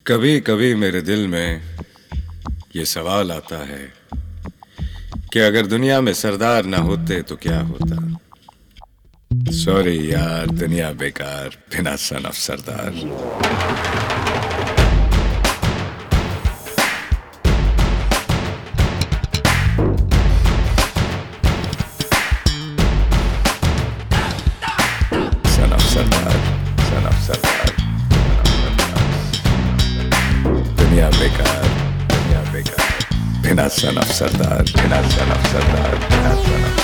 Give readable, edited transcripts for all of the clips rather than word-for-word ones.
कभी कभी मेरे दिल में ये सवाल आता है कि अगर दुनिया में सरदार ना होते तो क्या होता। सॉरी यार, दुनिया बेकार बिना son of Sardar. Son of Sardar, son of Sardar, दुनिया बेकार बिना सन ऑफ सरदार, बिना सन ऑफ सरदार, बिना सन ऑफ सरदार।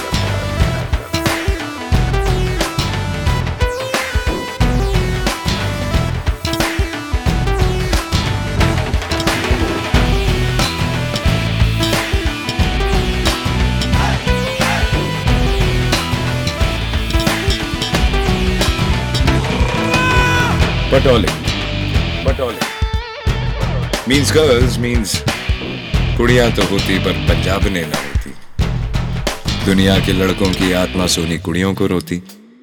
पटोले मीन्स गर्ल्स मीन्स कुड़ियां तो होती पर पंजाब ने ना होती। दुनिया के लड़कों की आत्मा सोनी कुड़ियों को रोती।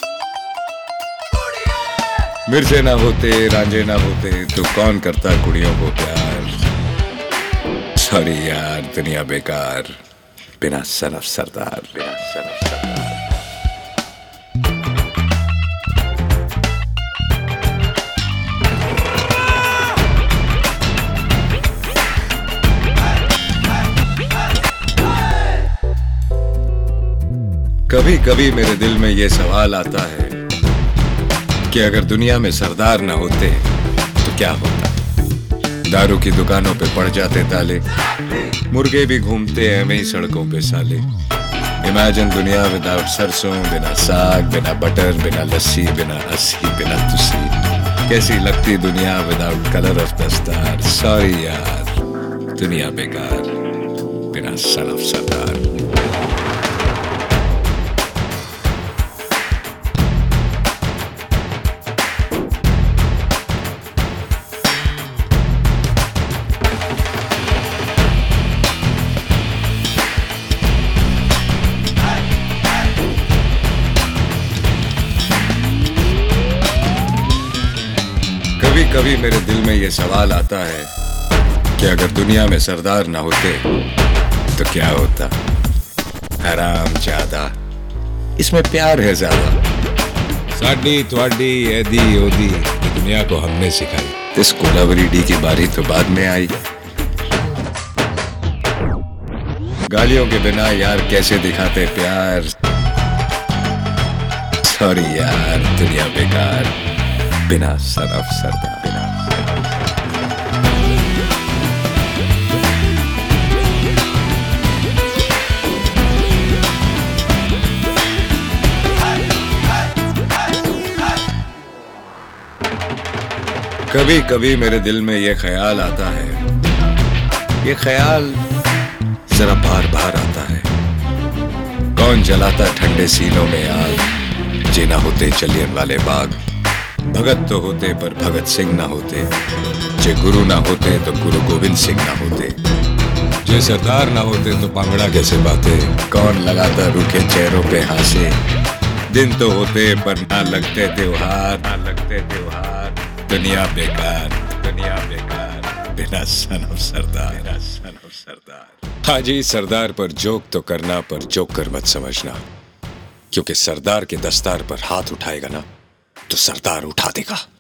मिर्जे ना होते, रांझे ना होते तो कौन करता कुड़ियों को प्यार। सॉरी यार, दुनिया बेकार बिना सन ऑफ सरदार, बिना सन ऑफ सरदार। कभी कभी मेरे दिल में ये सवाल आता है कि अगर दुनिया में सरदार ना होते तो क्या होता। दारू की दुकानों पे पड़ जाते ताले, मुर्गे भी घूमते हैं वहीं सड़कों पे साले। इमेजिन दुनिया विदाउट सरसों, बिना साग, बिना बटर, बिना लस्सी, बिना हंसी, बिना तुसी। कैसी लगती दुनिया without colour of the star. Sorry यार, दुनिया बेकार बिना सन ऑफ सरदार। कभी कभी मेरे दिल में ये सवाल आता है कि अगर दुनिया में सरदार ना होते तो क्या होता। हराम ज्यादा, इसमें प्यार है ज्यादा। साडी थवाडी ऐदी ओदी ये दुनिया को हमने सिखाई। इस कोलावरी डी की बारी तो बाद में आई। गालियों के बिना यार कैसे दिखाते प्यार। सॉरी यार, दुनिया बेकार बिना सन ऑफ सरदार, बिना कभी कभी मेरे दिल में ये ख्याल आता है, ये ख्याल जरा बार बार आता है। कौन जलाता ठंडे सीनों में आग, जे ना होते जलियन वाले बाग। भगत तो होते पर भगत सिंह ना होते, जे गुरु ना होते तो गुरु गोविंद सिंह ना होते, जे सरदार ना होते तो पांगड़ा कैसे बाते। कौन लगाता रूखे चेहरों पे हासे। दिन तो होते पर ना लगते त्योहार, ना लगते त्योहार। दुनिया बेकार बिना सन ऑफ सरदार, बिना सन ऑफ सरदार। हाजी सरदार पर जोक तो करना, पर जोक कर मत समझना, क्योंकि सरदार के दस्तार पर हाथ उठाएगा ना तो सरदार उठा देगा।